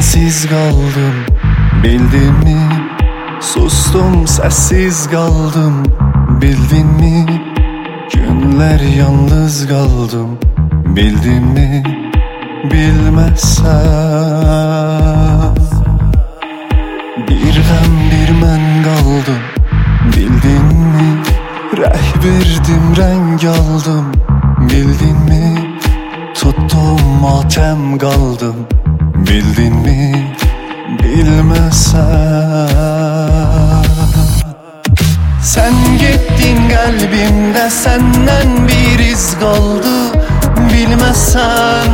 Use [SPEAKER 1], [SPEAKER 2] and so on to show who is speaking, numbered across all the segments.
[SPEAKER 1] sensiz qaldım, bildinmi? Sustum, sessiz qaldım, bildinmi? Günlər yalnız qaldım, bildinmi? Bilməzsən bir qəm bir mən qaldım, bildinmi? Rəh verdim, rəng aldım, bildinmi? Tuttum matəm qaldım, bildinmi? Bilməzsən. Sen gittin qəlbimdə, səndən bir iz qaldı, bilməzsən.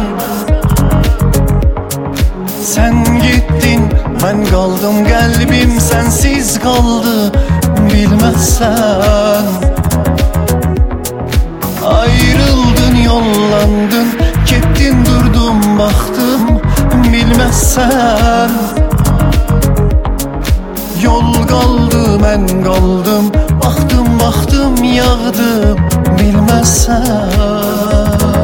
[SPEAKER 1] Sen gittin, mən qaldım, qəlbim sənsiz qaldı, bilməzsən. Ayrıldın, yollandın, getdin, durdum, baxdım, bilməzsən. Yol qaldı, mən qaldım, baxdım, baxdım, yağdım, bilməzsən.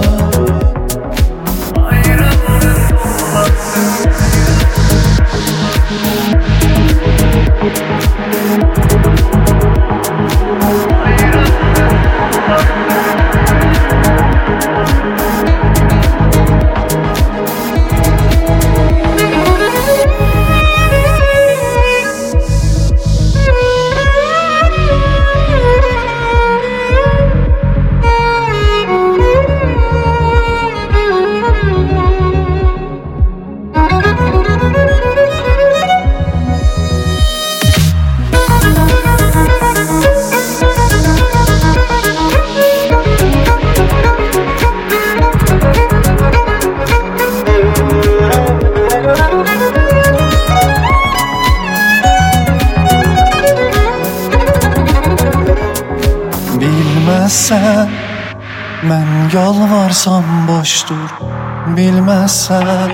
[SPEAKER 1] Bilməzsən, mən yalvarsam boşdur, bilməzsən.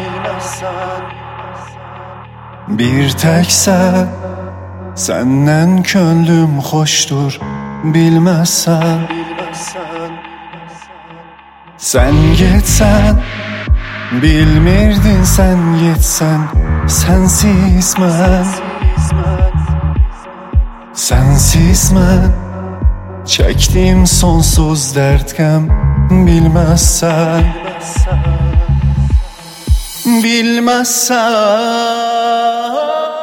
[SPEAKER 1] Bir təksən, səndən könlüm xoşdur, bilməzsən. Sən getsən, bilmirdin sən getsən, sənsiz mən. Sənsiz mən çəkdim sonsuz dərdkəm, bilməzsən. Bilməzsən.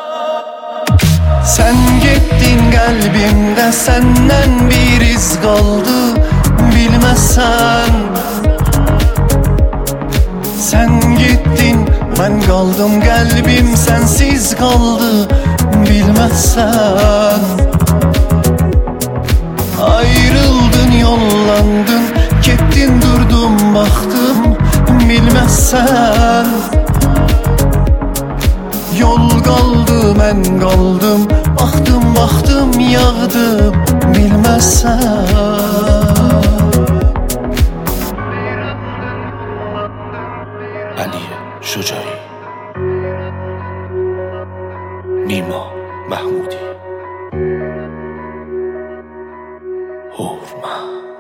[SPEAKER 1] Sen getdin qəlbimdə, səndən bir iz qaldı, bilməzsən. Sen getdin, mən qaldım, qəlbim sənsiz qaldı, bilməzsən. Ayrıldın, yollandın, getdin, durdum, baxdım, bilməzsən. Yol qaldı, mən qaldım, baxdım, baxdım, yağdım, bilməzsən.
[SPEAKER 2] علی شجاعی، نیما محمودی، هورمن.